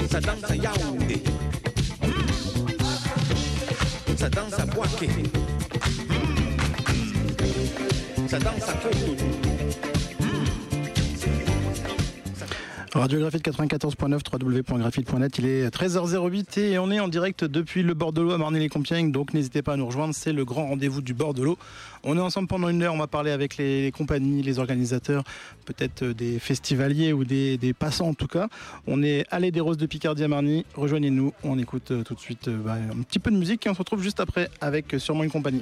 ça danse à Yaoundé, ça danse à Boaké, ça danse à Cotonou. Radio Graphite 94.9, www.graphite.net, il est 13h08 et on est en direct depuis le Bordelot à Marny-les-Compiègnes, donc n'hésitez pas à nous rejoindre, c'est le grand rendez-vous du Bordelot. On est ensemble pendant une heure, on va parler avec les compagnies, les organisateurs, peut-être des festivaliers ou des passants en tout cas. On est allée des Roses de Picardie à Marny, rejoignez-nous, on écoute tout de suite un petit peu de musique et on se retrouve juste après avec sûrement une compagnie.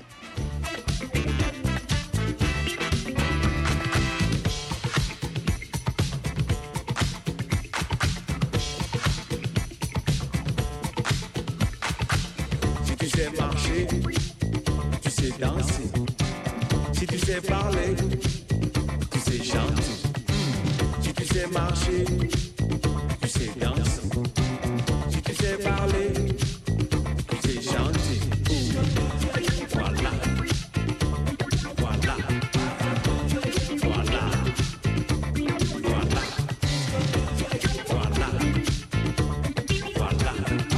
Tu sais marcher, tu sais danser. Si tu sais parler, tu sais chanter. Si tu sais marcher, tu sais danser. Si tu sais parler, tu sais chanter. Voilà. Voilà. Voilà. Voilà. Voilà. Voilà.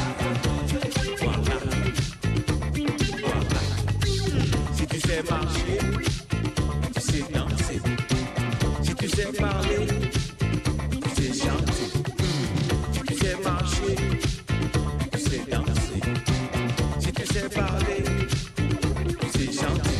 Si tu sais marcher, tu sais danser. Si tu sais parler, tu sais chanter. Si tu sais marcher, tu sais danser. Si tu sais parler, tu sais chanter.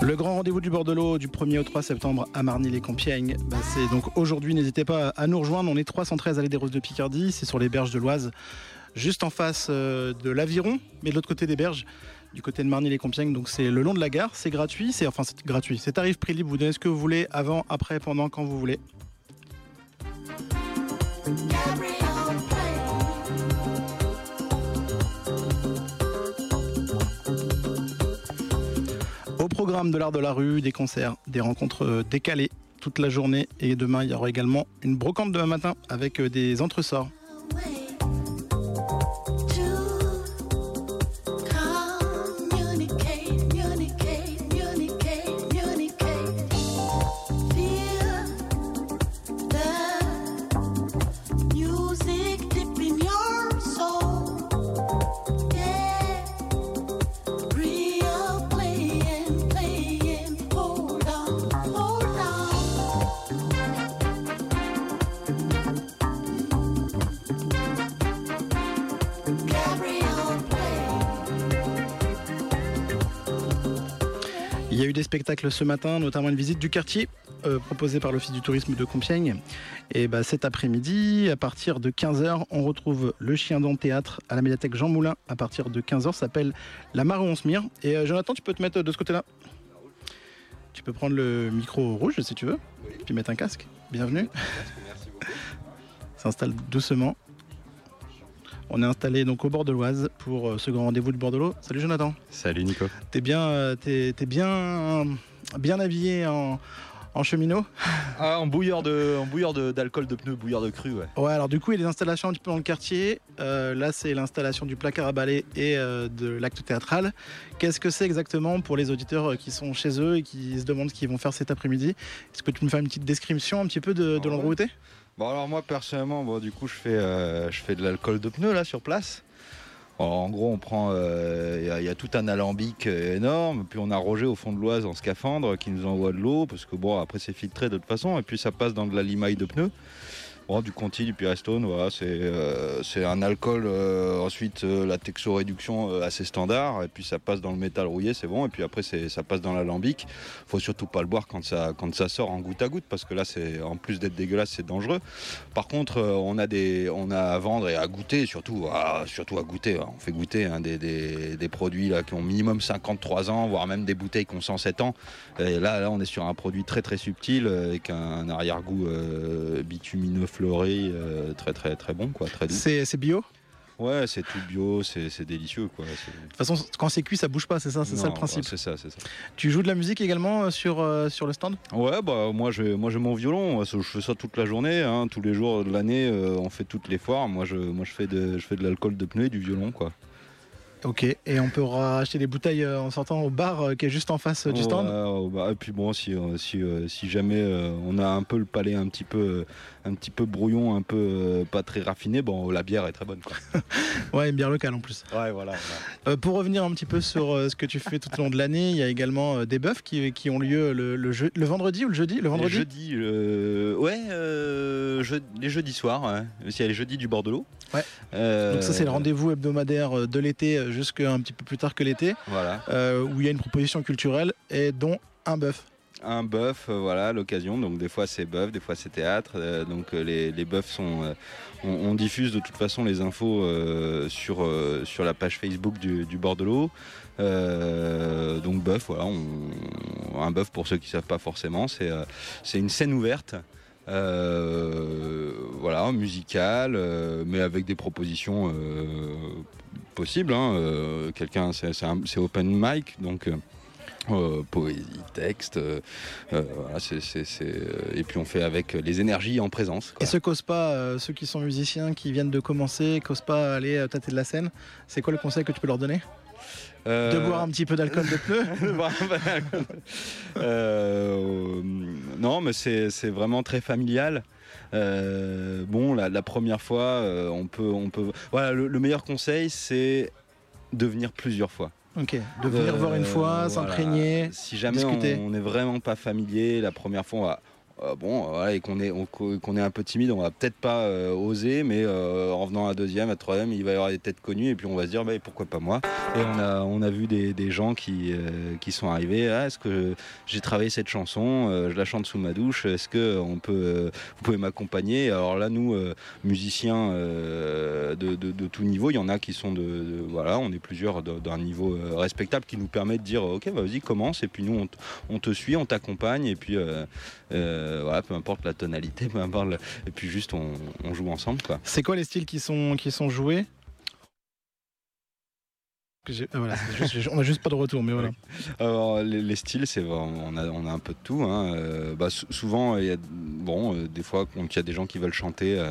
Le grand rendez-vous du Bordelot du 1er au 3 septembre à Marny-les-Compiègnes, c'est donc aujourd'hui. N'hésitez pas à nous rejoindre. On est 313 allée des Roses de Picardie, c'est sur les berges de l'Oise, juste en face de l'Aviron, mais de l'autre côté des berges, du côté de Marny-les-Compiègnes. Donc c'est le long de la gare, c'est gratuit, c'est gratuit, c'est tarif prix libre. Vous donnez ce que vous voulez, avant, après, pendant, quand vous voulez. Au programme de l'art de la rue, des concerts, des rencontres décalées toute la journée. Et demain, il y aura également une brocante demain matin avec des entresorts. Il y a eu des spectacles ce matin, notamment une visite du quartier proposée par l'Office du tourisme de Compiègne. Et cet après-midi, à partir de 15h, on retrouve le Chien dans le théâtre à la médiathèque Jean Moulin. À partir de 15h, ça s'appelle La Mare où on se mire. Et Jonathan, tu peux te mettre de ce côté-là. Tu peux prendre le micro rouge si tu veux, puis mettre un casque. Bienvenue. Merci beaucoup. S'installe doucement. On est installé donc au bord de l'Oise pour ce grand rendez-vous du Bordelot. Salut Jonathan. Salut Nico. T'es bien habillé en cheminot. Ah, en bouilleur d'alcool de pneus, bouilleur de cru, ouais. Ouais, alors du coup, il y a des installations un petit peu dans le quartier. Là, c'est l'installation du placard à balai et de l'acte théâtral. Qu'est-ce que c'est exactement pour les auditeurs qui sont chez eux et qui se demandent ce qu'ils vont faire cet après-midi? Est-ce que tu me fais une petite description un petit peu de l'endroit où t'es? Bon, alors moi personnellement, du coup je fais de l'alcool de pneus là sur place. Alors, en gros on prend, y a tout un alambic énorme, puis on a Roger au fond de l'Oise en scaphandre qui nous envoie de l'eau, parce que bon après c'est filtré de toute façon, et puis ça passe dans de la limaille de pneus. Bon, du Conti, du Pyrestone, voilà, c'est un alcool, ensuite la texoréduction assez standard, et puis ça passe dans le métal rouillé, c'est bon, et puis après ça passe dans l'alambic. Faut surtout pas le boire quand ça sort en goutte à goutte, parce que là, en plus d'être dégueulasse, c'est dangereux. Par contre, on a à vendre et à goûter, surtout à goûter. On fait goûter des produits là, qui ont minimum 53 ans, voire même des bouteilles qui ont 107 ans. Et là, on est sur un produit très très subtil, avec un arrière-goût bitumineux fleuri, très très très bon, quoi, très doux. C'est bio? Ouais, c'est tout bio, c'est délicieux, quoi. De toute façon, quand c'est cuit, ça bouge pas, c'est ça le principe. C'est ça. Tu joues de la musique également sur le stand? Ouais, moi j'ai mon violon, je fais ça toute la journée, hein, tous les jours de l'année, on fait toutes les foires. Moi je fais de l'alcool de pneu et du violon, quoi. Ok, et on peut acheter des bouteilles en sortant au bar qui est juste en face du stand. Et puis bon, si jamais on a un peu le palais un petit peu brouillon, un peu pas très raffiné, bon, la bière est très bonne, quoi. Ouais, une bière locale en plus. Ouais, voilà. Pour revenir un petit peu sur ce que tu fais tout au long de l'année, il y a également des bœufs qui ont lieu le vendredi ou le jeudi? Le vendredi. Les jeudis soirs, ouais. Il y a les jeudis du Bordelot. Ouais. Donc ça c'est le rendez-vous hebdomadaire de l'été jusqu'à un petit peu plus tard que l'été. Voilà. Où il y a une proposition culturelle et dont un bœuf. Un bœuf, voilà, l'occasion. Donc des fois c'est bœuf, des fois c'est théâtre. Donc les bœufs sont... on diffuse de toute façon les infos sur la page Facebook du Bordelot. Donc bœuf, voilà. Un bœuf, pour ceux qui ne savent pas forcément, c'est une scène ouverte. Voilà, musicale, mais avec des propositions possibles, hein. C'est open mic, donc poésie, texte, voilà, et puis on fait avec les énergies en présence, quoi. Et ceux ceux qui sont musiciens, qui viennent de commencer, n'osent pas aller tâter de la scène, c'est quoi le conseil que tu peux leur donner? De boire un petit peu d'alcool de pneu. Non, mais c'est vraiment très familial. Bon, la première fois, on peut. Voilà, le meilleur conseil, c'est de venir plusieurs fois. Ok, de venir voir une fois, s'imprégner, si jamais discuter. on n'est vraiment pas familier, la première fois, et qu'on est un peu timide, on va peut-être pas oser, mais en venant à deuxième, à troisième, il va y avoir des têtes connues et puis on va se dire pourquoi pas moi. Et on a vu des gens qui sont arrivés. Est-ce que j'ai travaillé cette chanson, je la chante sous ma douche, est-ce que vous pouvez m'accompagner? Alors là, nous, musiciens de tout niveau, il y en a qui sont voilà, on est plusieurs d'un niveau respectable qui nous permet de dire ok, vas-y, commence, et puis nous on te suit, on t'accompagne, et puis voilà, peu importe la tonalité, peu importe et puis juste on joue ensemble, quoi. C'est quoi les styles qui sont joués? Voilà, on n'a juste pas de retour, mais voilà. Alors, les styles, on a un peu de tout, hein. Souvent, il y a des fois quand il y a des gens qui veulent chanter,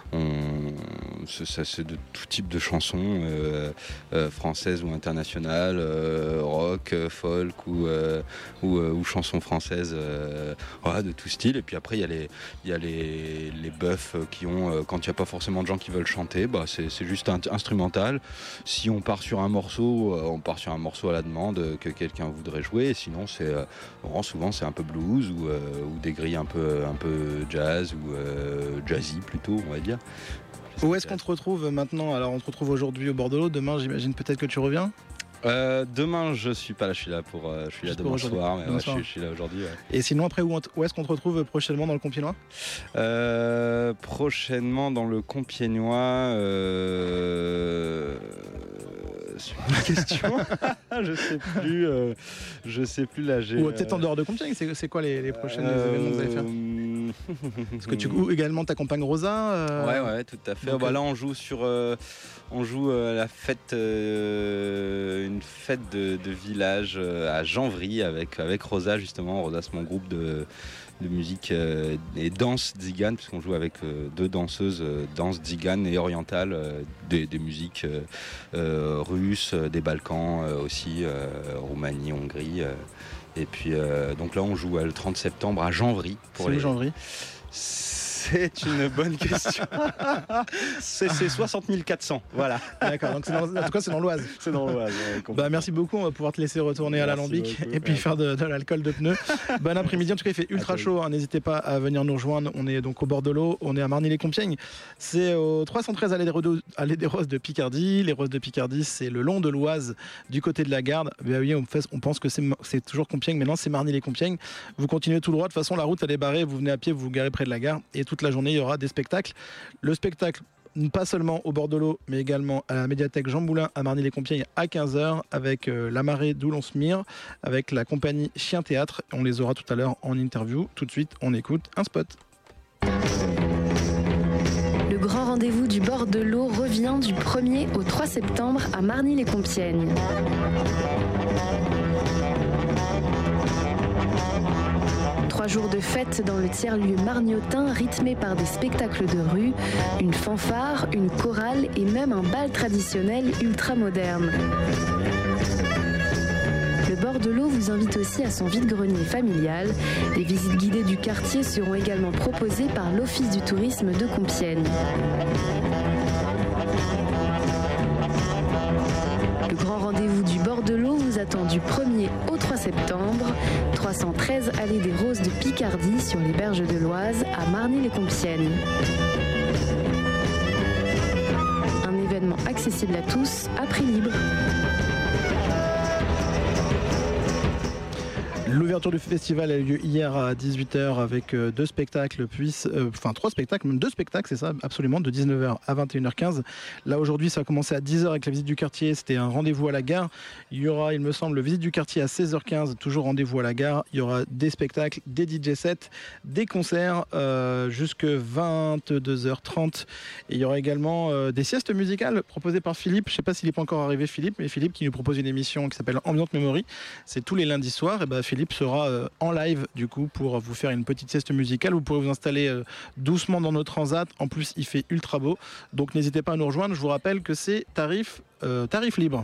c'est de tout type de chansons, françaises ou internationales, rock, folk ou chansons françaises, voilà, de tout style. Et puis après, il y a les bœufs qui ont, quand il n'y a pas forcément de gens qui veulent chanter, c'est juste instrumental. Si on part sur un morceau à la demande que quelqu'un voudrait jouer, et sinon souvent c'est un peu blues ou des grilles un peu jazz ou jazzy plutôt, on va dire. Où est-ce qu'on te retrouve maintenant? Alors on te retrouve aujourd'hui au Bord de l'eau, demain j'imagine peut-être que tu reviens? Demain je suis pas là, je suis là demain soir, mais je suis là aujourd'hui. Ouais. Et sinon après où est-ce qu'on te retrouve prochainement dans le Compiègnois? Prochainement dans le Compiègnois, c'est une question. Je sais plus là. Ou peut-être en dehors de Compiègne, c'est quoi les prochains événements que vous allez faire? Parce que tu également t'accompagnes Rosa. Ouais, tout à fait. Donc, là on joue la fête, une fête de village à Janvry avec Rosa justement. Rosa, c'est mon groupe de musique et danse tzigane, puisqu'on joue avec deux danseuses danse tzigane et orientale, des musiques russes, des Balkans aussi, Roumanie, Hongrie. Et puis donc là on joue le 30 septembre à Janvry. C'est où Janvry? C'est une bonne question. c'est 60 400, voilà. D'accord, donc en tout cas c'est dans l'Oise. C'est dans l'Oise. Ouais, merci beaucoup, on va pouvoir te laisser retourner à l'Alambic et puis faire de l'alcool de pneus. Bon après-midi, en tout cas il fait ultra chaud, hein. N'hésitez pas à venir nous rejoindre, on est donc au bord de l'eau, on est à Marny-les-Compiègnes. C'est au 313 allée des Roses de Picardie. Les Roses de Picardie, c'est le long de l'Oise, du côté de la Garde. Oui, on pense que c'est toujours Compiègne, mais non, c'est Marny-les-Compiègnes. Vous continuez tout droit, de toute façon la route elle est barrée, vous venez à pied, vous vous garez près de la gare, et toute la journée il y aura des spectacles. Le spectacle, pas seulement au bord de l'eau, mais également à la médiathèque Jean Moulin à Marny-les-Compiègnes à 15h avec La Marée d'où l'on se mire, avec la compagnie Chien Théâtre. On les aura tout à l'heure en interview. Tout de suite, on écoute un spot. Le grand rendez-vous du bord de l'eau revient du 1er au 3 septembre à Marny-les-Compiègnes. Trois jours de fête dans le tiers-lieu margnotin, rythmé par des spectacles de rue, une fanfare, une chorale et même un bal traditionnel ultra moderne. Le bord de l'eau vous invite aussi à son vide-grenier familial. Des visites guidées du quartier seront également proposées par l'Office du tourisme de Compiègne. Le grand rendez-vous du bord de l'eau vous attend du 1er au 3 septembre, 313 allée des Roses de Picardie sur les berges de l'Oise à Marny-les-Compiègnes. Un événement accessible à tous à prix libre. L'ouverture du festival a eu lieu hier à 18h avec deux spectacles, trois spectacles, même deux spectacles, c'est ça, absolument, de 19h à 21h15. Là aujourd'hui, ça a commencé à 10h avec la visite du quartier, c'était un rendez-vous à la gare. Il y aura, il me semble, le visite du quartier à 16h15, toujours rendez-vous à la gare. Il y aura des spectacles, des DJ sets, des concerts jusque 22h30. Et il y aura également des siestes musicales proposées par Philippe. Je ne sais pas s'il n'est pas encore arrivé, Philippe, mais Philippe qui nous propose une émission qui s'appelle Ambiante Memory. C'est tous les lundis soirs. Et ben Philippe sera en live du coup pour vous faire une petite sieste musicale. Vous pourrez vous installer doucement dans nos transats. En plus, il fait ultra beau. Donc n'hésitez pas à nous rejoindre. Je vous rappelle que c'est tarif libre.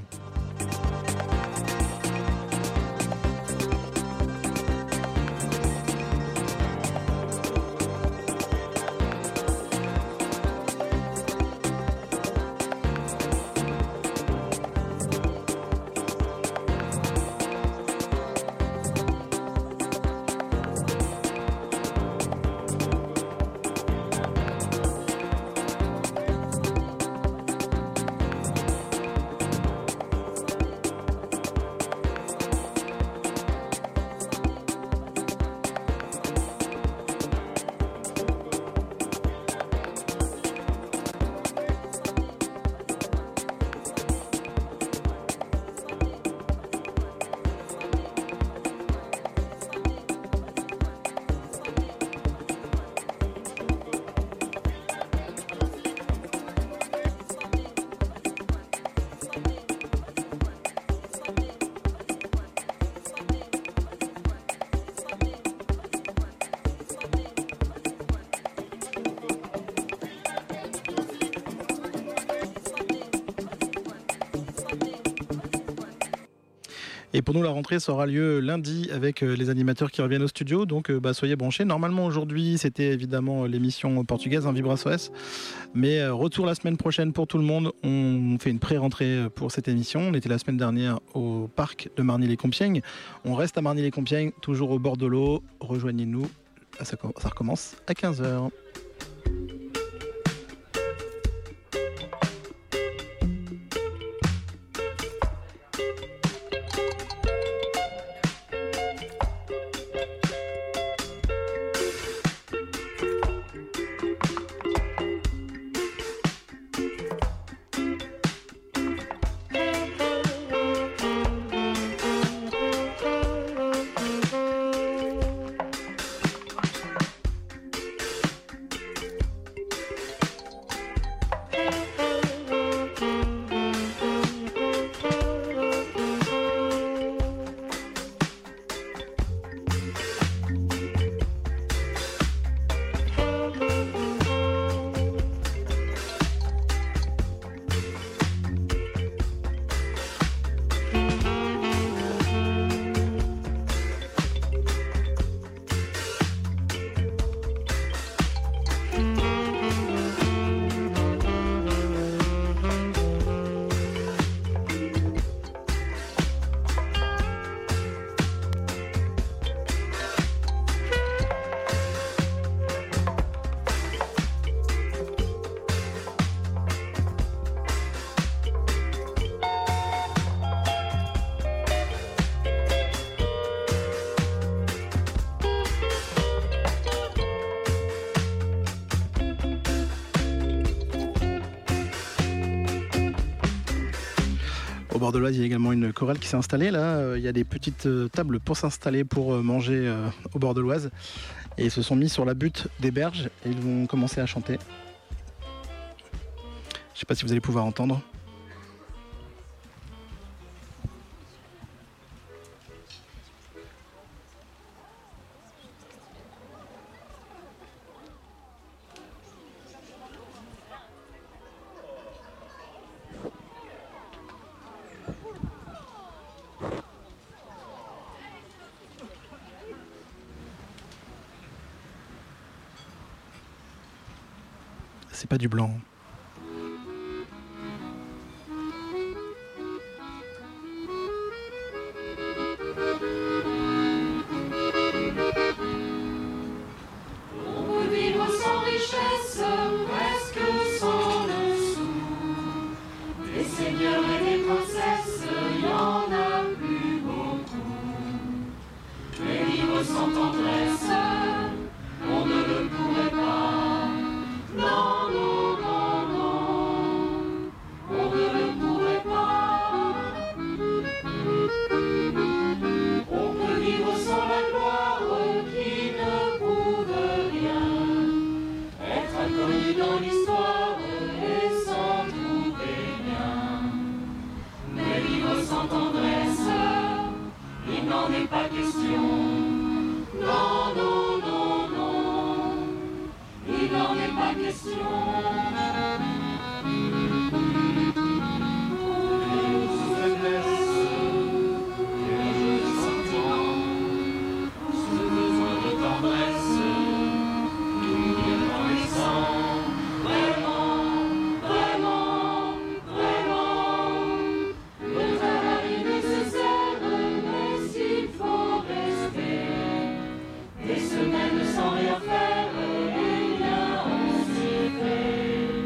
Et pour nous, la rentrée, ça aura lieu lundi avec les animateurs qui reviennent au studio. Donc, soyez branchés. Normalement, aujourd'hui, c'était évidemment l'émission portugaise, Vibra SOS. Mais retour la semaine prochaine pour tout le monde. On fait une pré-rentrée pour cette émission. On était la semaine dernière au parc de Marny-les-Compiègnes. On reste à Marny-les-Compiègnes, toujours au bord de l'eau. Rejoignez-nous. Ça recommence à 15h. Au bord de l'Oise, il y a également une chorale qui s'est installée. Là, il y a des petites tables pour s'installer, pour manger au bord de l'Oise. Et ils se sont mis sur la butte des berges et ils vont commencer à chanter. Je ne sais pas si vous allez pouvoir entendre. C'est pas du blanc. On peut vivre sans richesse, presque sans le sou. Des seigneurs et des princesses, il y en a plus beaucoup. Mais vivre sans tendresse, on ne le pourrait pas. Non, non, non, non, on ne le pourrait pas. On peut vivre sans la gloire qui ne prouve rien, être inconnu dans l'histoire et s'en trouver bien. Mais vivre sans tendresse, il n'en est pas question. Non, non, non, non, il n'en est pas question. Sous faiblesse, et sentiments, sous besoin de tendresse, reconnaissant, vraiment, vraiment, vraiment, le travail est nécessaire, mais s'il faut rester des semaines sans rien faire, eh bien on s'y fait.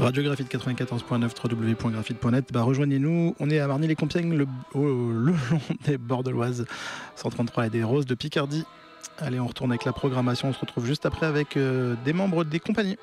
Radio Graphite 94.9, www.graphite.net. Rejoignez-nous, on est à Marny-les-Compiègnes, le long des Bordeloises, 133 et des Roses de Picardie. Allez, on retourne avec la programmation, on se retrouve juste après avec des membres des compagnies.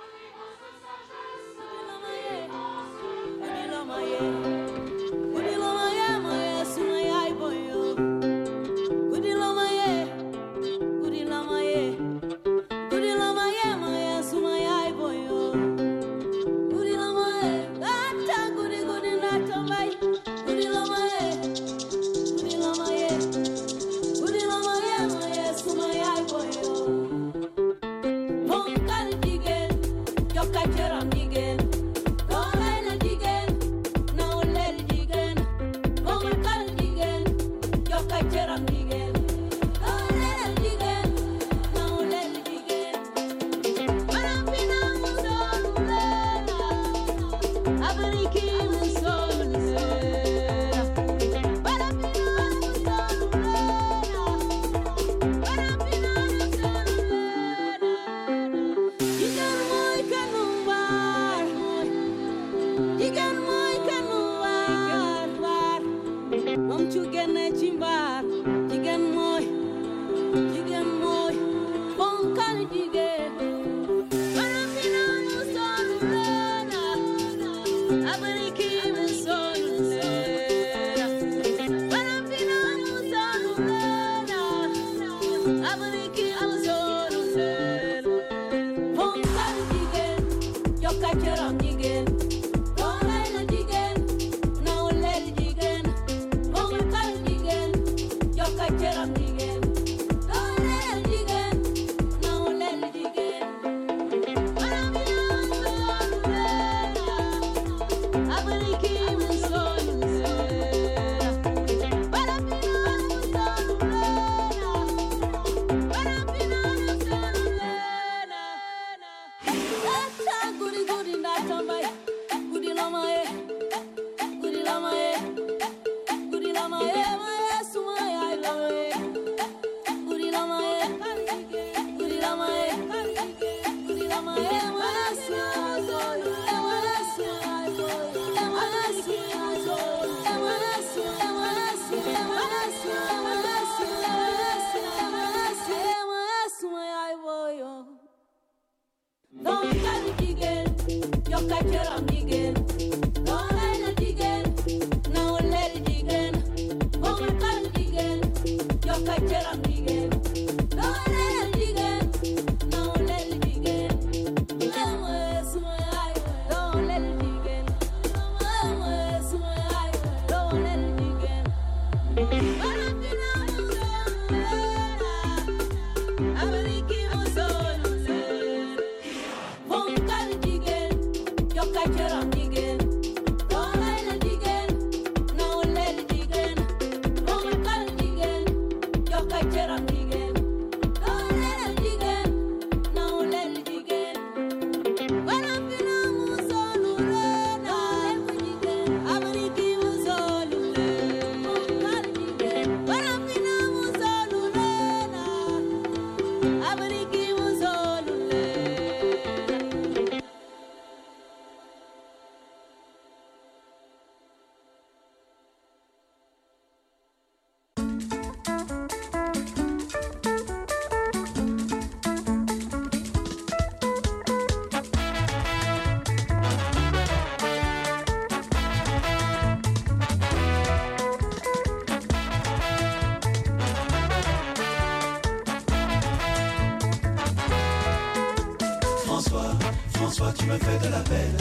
François, tu me fais de la peine.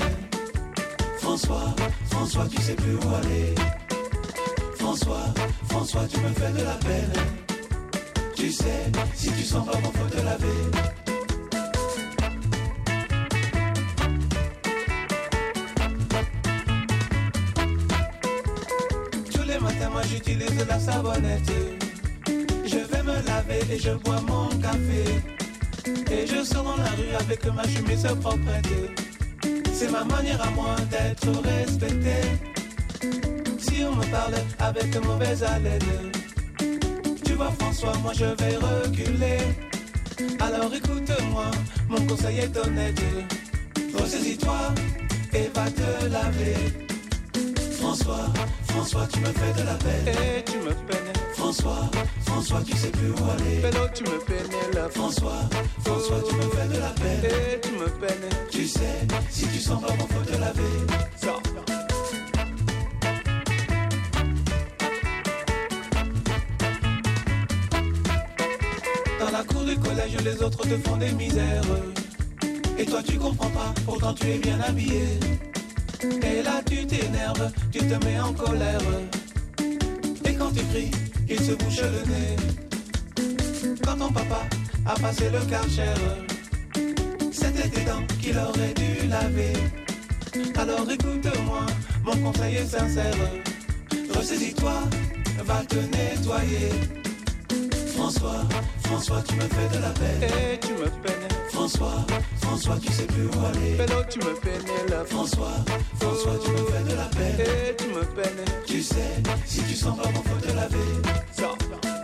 François, tu sais plus où aller. François, tu me fais de la peine. Tu sais, si tu sens pas bon, faut te laver. Tous les matins, moi j'utilise la savonnette. Je vais me laver et je bois mon café. Et je sors dans la rue avec ma chemise proprette. C'est ma manière à moi d'être respecté. Si on me parle avec mauvaise haleine, tu vois François, moi je vais reculer. Alors écoute-moi, mon conseil est honnête. Ressaisis-toi et va te laver. François, François, tu me fais de la peine. Et tu me peines. François, François, tu sais plus où aller. Pélo, tu me peines. François, François, tu me fais de la peine. Et tu me peines. Tu sais, si tu sens pas bon, faut te laver. Sors. Dans la cour du collège, les autres te font des misères. Et toi tu comprends pas, pourtant tu es bien habillé. Et là tu t'énerves, tu te mets en colère. Et quand tu cries, il se bouche le nez. Quand ton papa a passé le Karcher, c'était tes dents qu'il aurait dû laver. Alors écoute-moi, mon conseil est sincère. Ressaisis-toi, va te nettoyer. François, François, tu me fais de la peine. Et tu me peines. François, François, tu sais plus où aller. Pélo, tu me peines. François, François, tu me fais de la peine. Et tu me peines. Tu sais, si tu sens pas bon, faut te laver. Sors.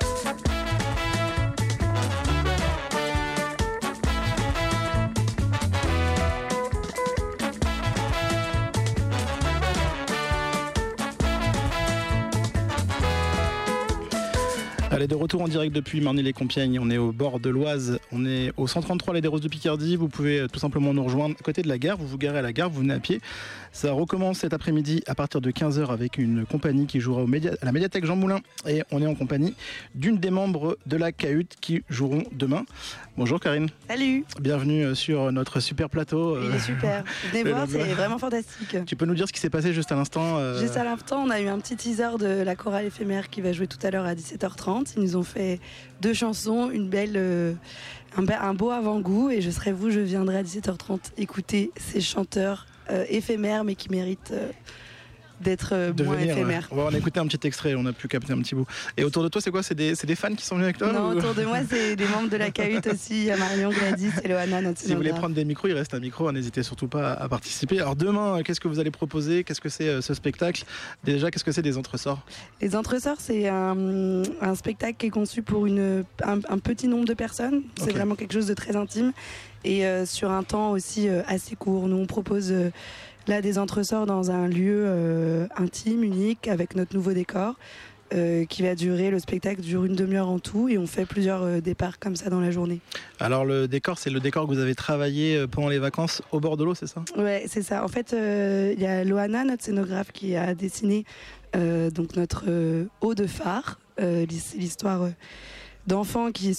Allez, de retour en direct depuis Marny-les-Compiègnes. On est au bord de l'Oise. On est au 133 allée des Roses de Picardie. Vous pouvez tout simplement nous rejoindre à côté de la gare. Vous vous garez à la gare, vous venez à pied. Ça recommence cet après-midi à partir de 15h avec une compagnie qui jouera à la médiathèque Jean Moulin. Et on est en compagnie d'une des membres de la CAHUT qui joueront demain. Bonjour Karine. Salut. Bienvenue sur notre super plateau. Il est super. Venez voir, c'est vraiment fantastique. Tu peux nous dire ce qui s'est passé juste à l'instant Juste à l'instant, on a eu un petit teaser de la chorale éphémère qui va jouer tout à l'heure à 17h30. Ils nous ont fait 2 chansons, une belle, un beau avant-goût. Et je serai vous, je viendrai à 17h30 écouter ces chanteurs éphémères mais qui méritent d'être moins éphémères. Ouais. On va écouter un petit extrait, on a pu capter un petit bout. Et autour de toi, c'est quoi? C'est des fans qui sont venus avec toi? Non, autour de moi, c'est des membres de la CAHUT aussi. Il y a Marion, Gladys et Loana, notre Si vous voulez prendre des micros, il reste un micro, n'hésitez surtout pas à participer. Alors demain, qu'est-ce que vous allez proposer? Qu'est-ce que c'est ce spectacle? Déjà, qu'est-ce que c'est des Entresorts? Les Entresorts, c'est un spectacle qui est conçu pour un petit nombre de personnes. C'est Okay. vraiment quelque chose de très intime. Et sur un temps aussi assez court. Nous, on propose là des Entresorts dans un lieu intime, unique, avec notre nouveau décor. Qui va durer, le spectacle dure une demi-heure en tout et on fait plusieurs départs comme ça dans la journée. Alors le décor, c'est le décor que vous avez travaillé pendant les vacances au bord de l'eau, c'est ça? Ouais, c'est ça. En fait, il y a Loana, notre scénographe, qui a dessiné donc notre eau de phare. C'est l'histoire d'enfants qui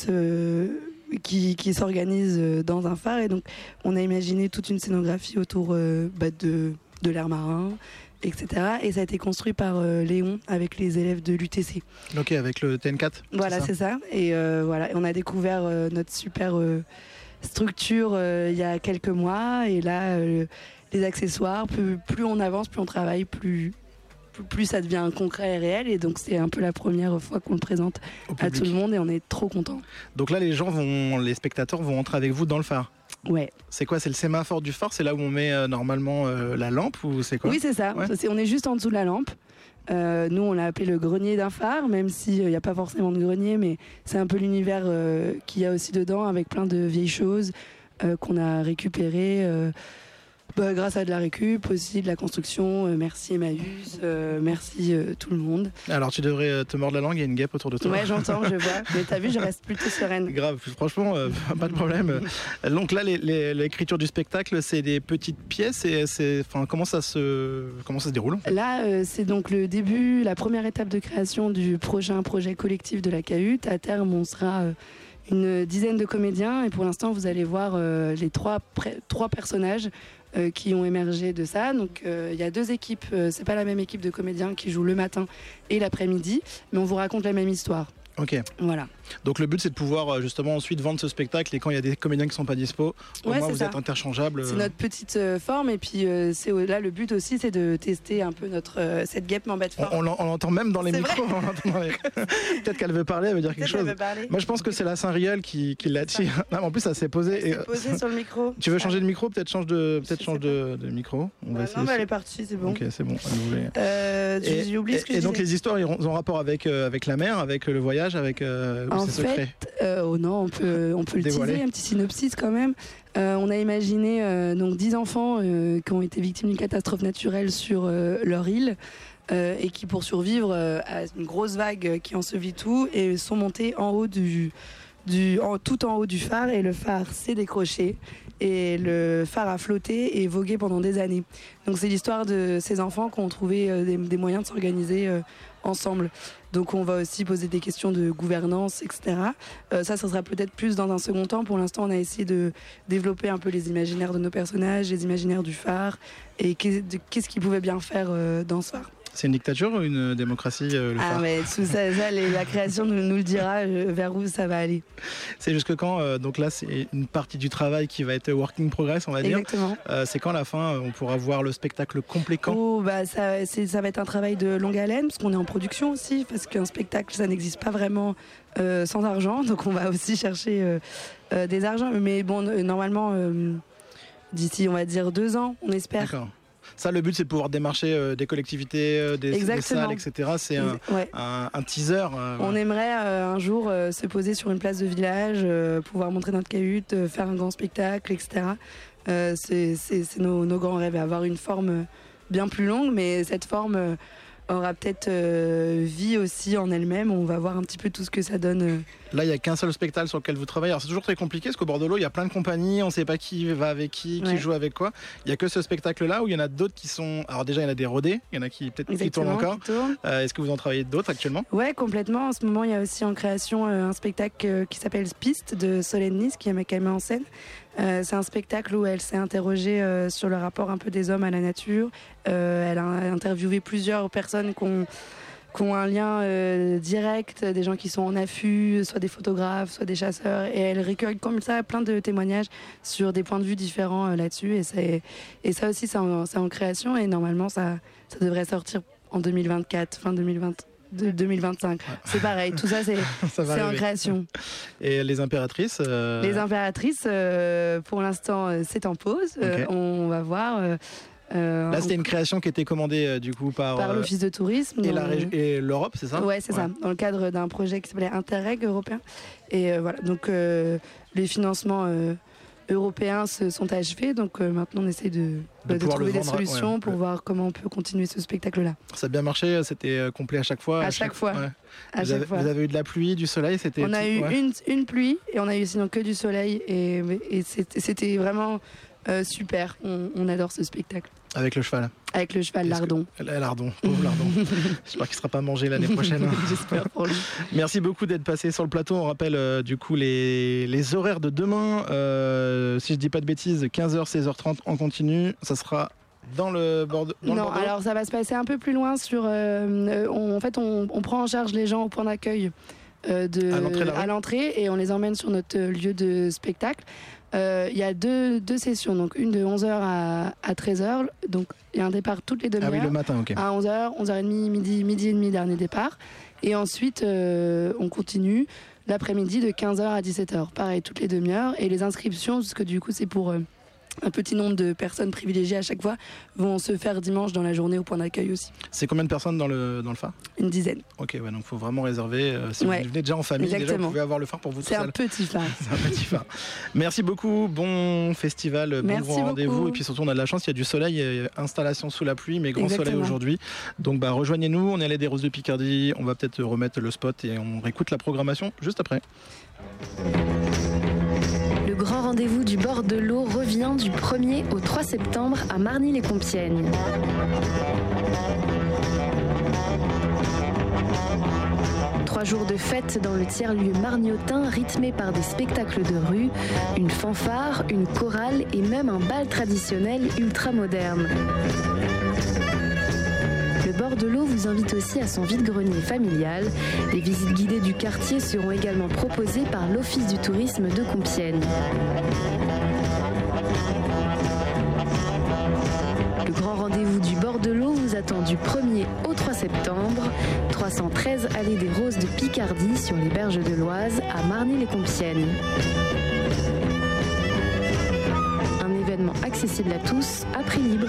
s'organisent dans un phare. Et donc, on a imaginé toute une scénographie autour de l'air marin, etc. Et ça a été construit par Léon avec les élèves de l'UTC. Ok, avec le TN4. Voilà, c'est ça. Et voilà, on a découvert notre super structure il y a quelques mois. Et là, les accessoires, plus on avance, plus on travaille, plus ça devient concret et réel. Et donc, c'est un peu la première fois qu'on le présente à tout le monde et on est trop contents. Donc là, les spectateurs vont entrer avec vous dans le phare. Ouais. C'est quoi? C'est le sémaphore du phare? C'est là où on met normalement la lampe ou c'est quoi? Oui, c'est ça. Ouais. On est juste en dessous de la lampe. Nous, on l'a appelé le grenier d'un phare, même s'il n'y a pas forcément de grenier, mais c'est un peu l'univers qu'il y a aussi dedans, avec plein de vieilles choses qu'on a récupérées. Grâce à de la récup, aussi de la construction. Merci Emmaüs, merci tout le monde. Alors tu devrais te mordre la langue, il y a une guêpe autour de toi. Ouais, j'entends, je vois. Mais t'as vu, je reste plutôt sereine. Grave, franchement, pas de problème. Donc là, l'écriture du spectacle, c'est des petites pièces. Comment ça se déroule? Là, c'est donc le début, la première étape de création du prochain projet collectif de la CAHUT. À terme, on sera une dizaine de comédiens. Et pour l'instant, vous allez voir les trois personnages qui ont émergé de ça. Donc il y a 2 équipes, c'est pas la même équipe de comédiens qui jouent le matin et l'après-midi, mais on vous raconte la même histoire. Ok. Voilà. Donc le but c'est de pouvoir justement ensuite vendre ce spectacle et quand il y a des comédiens qui sont pas dispo, au moins vous êtes interchangeables. C'est notre petite forme et puis là le but aussi c'est de tester un peu cette guêpe m'embête fort. On l'entend même dans les micros. Peut-être qu'elle veut parler, elle veut dire quelque chose. Moi je pense que c'est la Saint-Riel qui l'attire. En plus ça s'est posé. Posé sur le micro. Tu veux changer de micro? Peut-être change de micro. On va essayer. Non, elle est partie, c'est bon. Ok, c'est bon. J'ai oublié ce que je disais. Et donc les histoires ils ont rapport avec la mer, avec le voyage. voyage avec En c'est secret. Oh non, on peut le Dévoiler. teaser, un petit synopsis quand même. On a imaginé donc 10 enfants qui ont été victimes d'une catastrophe naturelle sur leur île et qui, pour survivre à une grosse vague qui ensevelit tout, et sont montés en haut tout en haut du phare, et le phare s'est décroché et le phare a flotté et vogué pendant des années. Donc c'est l'histoire de ces enfants qui ont trouvé des moyens de s'organiser ensemble. Donc on va aussi poser des questions de gouvernance, etc. Ça sera peut-être plus dans un second temps. Pour l'instant, on a essayé de développer un peu les imaginaires de nos personnages, les imaginaires du phare, et qu'est-ce qu'ils pouvaient bien faire dans ce phare. C'est une dictature ou une démocratie, le phare? Mais tout ça, la création nous le dira vers où ça va aller. C'est jusque quand donc là, c'est une partie du travail qui va être working progress, on va dire. Exactement. C'est quand la fin, on pourra voir le spectacle complet quand? Ça va être un travail de longue haleine, parce qu'on est en production aussi, parce qu'un spectacle, ça n'existe pas vraiment sans argent. Donc on va aussi chercher des argents. Mais bon, normalement, d'ici, on va dire 2 ans, on espère. D'accord. Ça, le but, c'est de pouvoir démarcher des collectivités, des salles, etc. C'est un teaser. On aimerait un jour se poser sur une place de village, pouvoir montrer notre cahute, faire un grand spectacle, etc. C'est nos grands rêves, avoir une forme bien plus longue, mais cette forme aura peut-être vie aussi en elle-même. On va voir un petit peu tout ce que ça donne. Là, il n'y a qu'un seul spectacle sur lequel vous travaillez. Alors, c'est toujours très compliqué parce qu'au bord de l'eau, il y a plein de compagnies, on ne sait pas qui va avec qui joue avec quoi. Il n'y a que ce spectacle-là où il y en a d'autres qui sont. Alors, déjà, il y en a des rodés, il y en a qui peut-être qui tournent encore. Est-ce que vous en travaillez d'autres actuellement? Ouais, complètement. En ce moment, il y a aussi en création un spectacle qui s'appelle Piste de Solène Nice, qui met en scène. C'est un spectacle où elle s'est interrogée sur le rapport un peu des hommes à la nature. Elle a interviewé plusieurs personnes qui ont un lien direct, des gens qui sont en affût, soit des photographes, soit des chasseurs, et elle recueille comme ça plein de témoignages sur des points de vue différents là-dessus, et ça aussi c'est en création, et normalement ça devrait sortir en 2024, fin 2025. C'est pareil, tout ça c'est en création. Et les impératrices Les impératrices, pour l'instant, c'est en pause. Okay. On va voir. Là, c'était une création qui était commandée du coup par l'Office de tourisme. Et l'Europe, c'est ça? Ouais, c'est ça. Dans le cadre d'un projet qui s'appelait Interreg européen. Et voilà, donc les financements européens se sont achevés. Donc maintenant, on essaie de trouver des solutions pour voir comment on peut continuer ce spectacle-là. Ça a bien marché, c'était complet à chaque fois? À chaque fois. Ouais. Vous avez eu de la pluie, du soleil? On a eu une pluie, et on a eu sinon que du soleil, et c'était vraiment super. On adore ce spectacle. Avec le cheval? Avec le cheval Lardon. Lardon, pauvre Lardon. J'espère qu'il ne sera pas mangé l'année prochaine. J'espère pour lui. Merci beaucoup d'être passé sur le plateau. On rappelle du coup les horaires de demain. Si je dis pas de bêtises, 15h, 16h30 en continu. Ça sera dans le Bordeaux? Non, alors ça va se passer un peu plus loin sur... en fait, on prend en charge les gens au point d'accueil à l'entrée, et on les emmène sur notre lieu de spectacle. Il y a deux sessions, donc une de 11h à 13h, donc il y a un départ toutes les demi-heures. Ah oui, le matin, ok. À 11h, 11h30, midi et demi, dernier départ. Et ensuite, on continue l'après-midi de 15h à 17h. Pareil, toutes les demi-heures. Et les inscriptions, parce que du coup, c'est pour un petit nombre de personnes privilégiées à chaque fois, vont se faire dimanche dans la journée au point d'accueil aussi. C'est combien de personnes dans le phare? Une dizaine. Ok, ouais, donc il faut vraiment réserver. Si vous venez déjà en famille, déjà, vous pouvez avoir le phare pour vous tout seul. C'est un petit phare. C'est un petit phare. Merci beaucoup, bon festival, bon grand rendez-vous. Et puis surtout, on a de la chance, il y a du soleil, installation sous la pluie, mais grand soleil aujourd'hui. Donc rejoignez-nous, on est allé des Roses de Picardie, on va peut-être remettre le spot et on réécoute la programmation juste après. Le grand rendez-vous du bord de l'eau revient du 1er au 3 septembre à Marny-les-Compiègnes. Trois jours de fête dans le tiers-lieu marniotin, rythmés par des spectacles de rue, une fanfare, une chorale et même un bal traditionnel ultra moderne. Le bord de l'eau vous invite aussi à son vide-grenier familial. Les visites guidées du quartier seront également proposées par l'Office du tourisme de Compiègne. Le grand rendez-vous du bord de l'eau vous attend du 1er au 3 septembre, 313 allée des Roses de Picardie sur les berges de l'Oise à Marny-les-Compiègnes. Un événement accessible à tous à prix libre.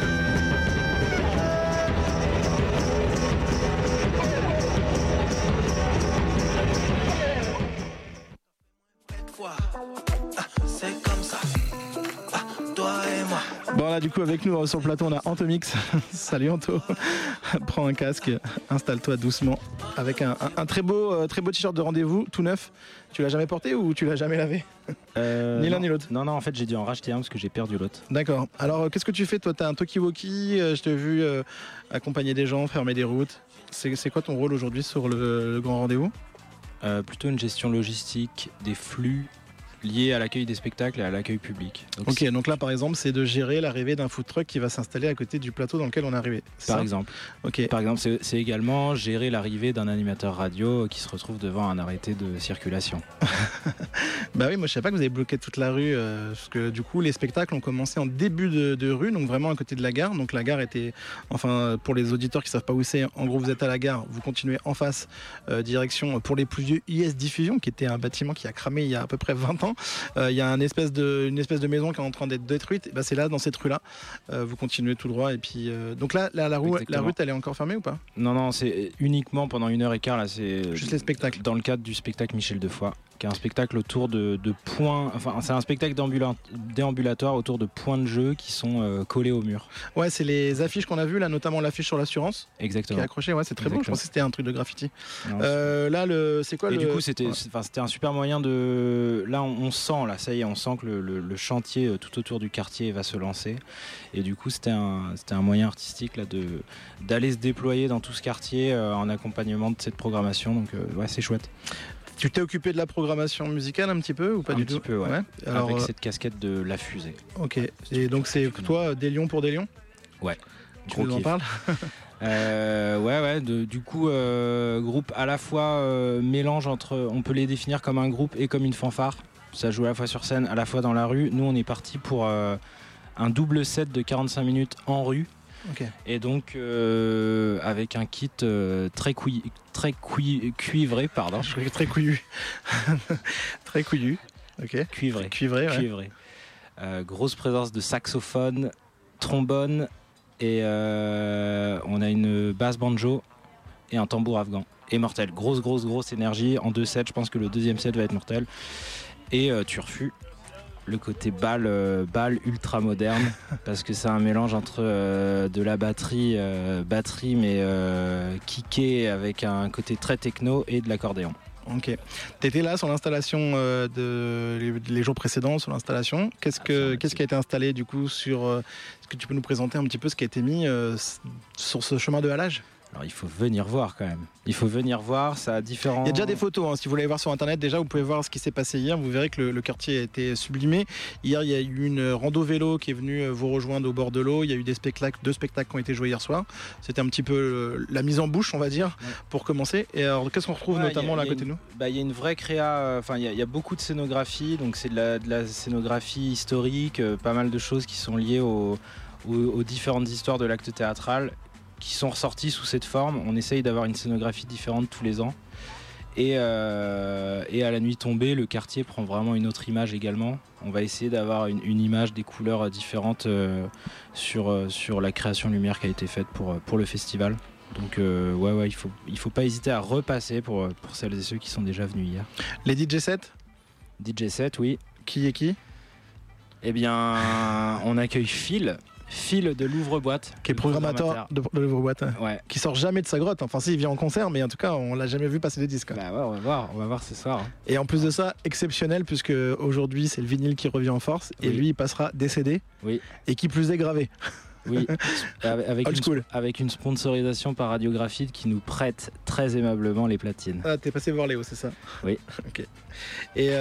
Bon là du coup avec nous sur le plateau on a Antomix. Salut Anto. Prends un casque, installe-toi doucement avec un très beau t-shirt de rendez-vous tout neuf. Tu l'as jamais porté ou tu l'as jamais lavé? Ni l'un ni l'autre. Non, en fait j'ai dû en racheter un parce que j'ai perdu l'autre. D'accord. Alors qu'est-ce que tu fais toi? T'as un talkie-walkie, je t'ai vu accompagner des gens, fermer des routes. C'est quoi ton rôle aujourd'hui sur le grand rendez-vous? Plutôt une gestion logistique des flux liés à l'accueil des spectacles et à l'accueil public. Donc là par exemple c'est de gérer l'arrivée d'un food truck qui va s'installer à côté du plateau dans lequel on est arrivé. Par exemple. Par exemple, c'est également gérer l'arrivée d'un animateur radio qui se retrouve devant un arrêté de circulation. Bah oui, moi je savais pas que vous avez bloqué toute la rue parce que du coup les spectacles ont commencé en début de rue, donc vraiment à côté de la gare. Donc la gare était, enfin pour les auditeurs qui savent pas où c'est, en gros vous êtes à la gare, vous continuez en face direction pour les plus vieux IS Diffusion qui était un bâtiment qui a cramé il y a à peu près 20 ans. Il y a une espèce de maison qui est en train d'être détruite. Bah, c'est là, dans cette rue-là. Vous continuez tout droit. Et puis, donc là, la route, elle est encore fermée ou pas? Non, c'est uniquement pendant 1h15. Là, c'est juste les spectacles. Dans le cadre du spectacle Michel Defoy, qui est un spectacle autour de points. Enfin, c'est un spectacle déambulatoire autour de points de jeu qui sont collés au mur. Ouais, c'est les affiches qu'on a vues là, notamment l'affiche sur l'assurance. Exactement. Qui est accrochée. Ouais, c'est très beau. Je pensais que c'était un truc de graffiti. Non, là, c'est quoi? Et du coup, c'était un super moyen de. Là, on sent, là, ça y est, on sent que le chantier tout autour du quartier va se lancer. Et du coup, c'était un moyen artistique là d'aller se déployer dans tout ce quartier en accompagnement de cette programmation. Donc, ouais, c'est chouette. Tu t'es occupé de la programmation musicale un petit peu ou pas du tout? Un petit peu, ouais. Alors, avec cette casquette de La Fusée. Ok. Et donc c'est toi des lions pour des lions? Ouais. Tu nous en parles? Ouais. Du coup, groupe à la fois mélange entre, on peut les définir comme un groupe et comme une fanfare. Ça joue à la fois sur scène, à la fois dans la rue. Nous, on est parti pour un double set de 45 minutes en rue. Okay. Et donc avec un kit très cuivré, pardon. Je crois que très couillu. Très couillu. Ok. Cuivré. Ouais. Grosse présence de saxophone, trombone et on a une basse banjo et un tambour afghan. Et mortel. Grosse énergie. En 2 sets, je pense que le deuxième set va être mortel. Et Turfu. Le côté balle ultra moderne parce que c'est un mélange entre de la batterie mais kické avec un côté très techno et de l'accordéon. Ok. T'étais là sur l'installation les jours précédents sur l'installation. Qu'est-ce qui a été installé du coup sur est-ce que tu peux nous présenter un petit peu ce qui a été mis sur ce chemin de halage? Alors il faut venir voir quand même. Il faut venir voir, ça a différents... Il y a déjà des photos, hein. Si vous voulez voir sur internet, déjà vous pouvez voir ce qui s'est passé hier. Vous verrez que le quartier a été sublimé. Hier il y a eu une rando vélo qui est venue vous rejoindre au bord de l'eau. Il y a eu deux spectacles qui ont été joués hier soir. C'était un petit peu la mise en bouche on va dire, pour commencer. Et alors qu'est-ce qu'on retrouve notamment là à côté de nous? Il y a une vraie créa, il y a beaucoup de scénographie. Donc c'est de la scénographie historique, pas mal de choses qui sont liées aux différentes histoires de l'acte théâtral qui sont ressortis sous cette forme. On essaye d'avoir une scénographie différente tous les ans. Et à la nuit tombée, le quartier prend vraiment une autre image également. On va essayer d'avoir une image, des couleurs différentes sur la création lumière qui a été faite pour le festival. Donc il faut pas hésiter à repasser pour celles et ceux qui sont déjà venus hier. Les DJ sets? DJ set, oui. Qui est qui? Eh bien, on accueille Phil de l'Ouvre-Boîte, qui est programmateur de l'Ouvre-Boîte, ouais. Qui sort jamais de sa grotte. Enfin, si, il vient en concert, mais en tout cas, on l'a jamais vu passer des disques. Bah ouais, on va voir ce soir. Et en plus de ça, exceptionnel, puisque aujourd'hui, c'est le vinyle qui revient en force, et lui, il passera des CD, et qui plus est gravé. Oui, avec une sponsorisation par Radiographite qui nous prête très aimablement les platines. Ah, t'es passé voir Léo, c'est ça? Oui. Ok. Et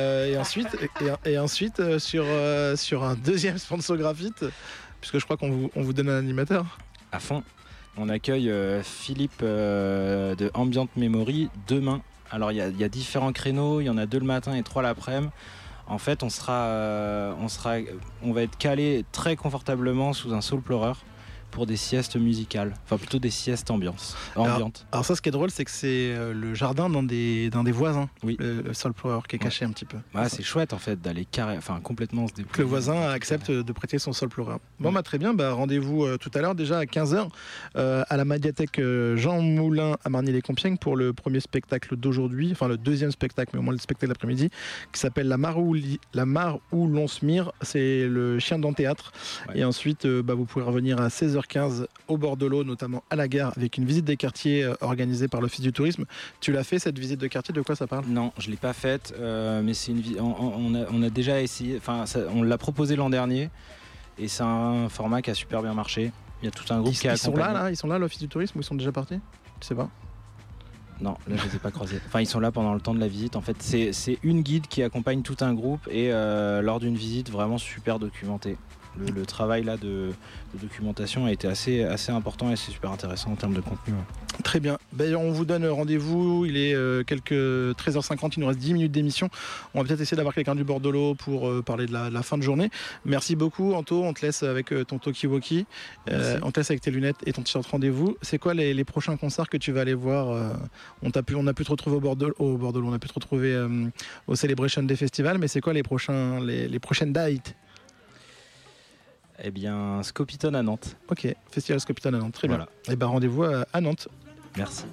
ensuite sur un deuxième sponsor graphite, puisque je crois qu'on vous donne un animateur. À fond. On accueille Philippe de Ambient Memory demain. Alors il y a différents créneaux, il y en a 2 le matin et 3 l'après-midi. En fait, on va être calé très confortablement sous un soul plorer pour des siestes musicales, enfin plutôt des siestes ambiantes. Alors ça, ce qui est drôle, c'est que c'est le jardin d'un des voisins, Oui. le Soul Power qui est caché un petit peu. C'est chouette en fait d'aller complètement se déployer. Que le voisin accepte de prêter son Soul Power. Bon, très bien, rendez-vous tout à l'heure déjà à 15h à la médiathèque Jean Moulin à Marny-les-Compiègnes pour le premier spectacle d'aujourd'hui, enfin le deuxième spectacle, mais au moins le spectacle d'après-midi, qui s'appelle La mare où l'on se mire. C'est le chien dans le théâtre. Ouais. Et ensuite, vous pourrez revenir à 16h15 au bord de l'eau, notamment à la gare, avec une visite des quartiers organisée par l'Office du tourisme. Tu l'as fait cette visite de quartier, de quoi ça parle ? Non, je ne l'ai pas faite, mais c'est on a déjà essayé, on l'a proposé l'an dernier, et c'est un format qui a super bien marché. Il y a tout un groupe qui a accompagné. Ils sont là, l'Office du tourisme, ou ils sont déjà partis ? Tu sais pas ? Non, là je les ai pas croisés. Ils sont là pendant le temps de la visite. En fait, c'est une guide qui accompagne tout un groupe et lors d'une visite vraiment super documentée. Le travail là de documentation a été assez important et c'est super intéressant en termes de contenu. Ouais. Très bien. On vous donne rendez-vous. Il est quelques 13h50. Il nous reste 10 minutes d'émission. On va peut-être essayer d'avoir quelqu'un du bord de l'eau pour parler de la fin de journée. Merci beaucoup, Anto. On te laisse avec ton talkie-walkie. On te laisse avec tes lunettes et ton t-shirt rendez-vous. C'est quoi les prochains concerts que tu vas aller voir ? On a pu te retrouver au bord de l'eau. On a pu te retrouver au Celebration des festivals. Mais c'est quoi les prochaines dates ? Eh bien, Scopiton à Nantes. Ok, Festival Scopiton à Nantes, très bien. Et rendez-vous à Nantes. Merci.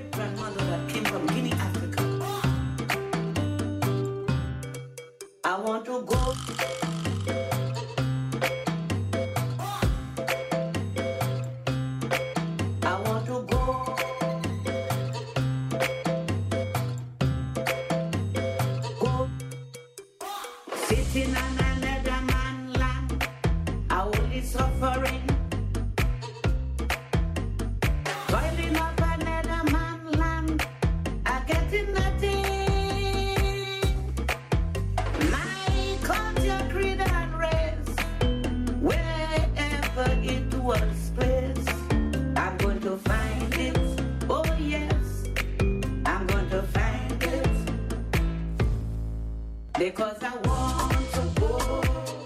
Suffering, boiling up another man land, I get nothing. My culture, creed and race, wherever it was placed, I'm going to find it. Oh yes, I'm going to find it because I want to go.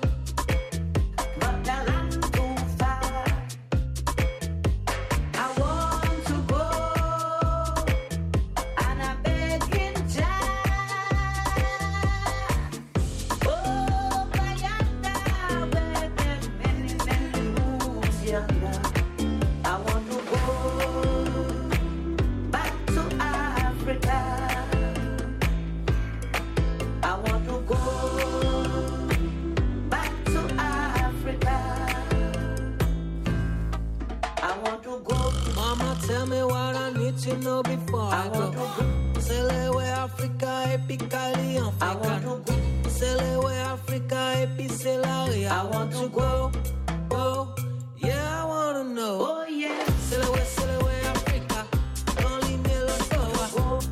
Tell me what I need to know before I go. Celebrate Africa, epically African. I want to go. Celebrate Africa, epically. I want to go. Oh, yeah, I want to know. Oh, yeah. Celebrate Africa. Don't leave me alone.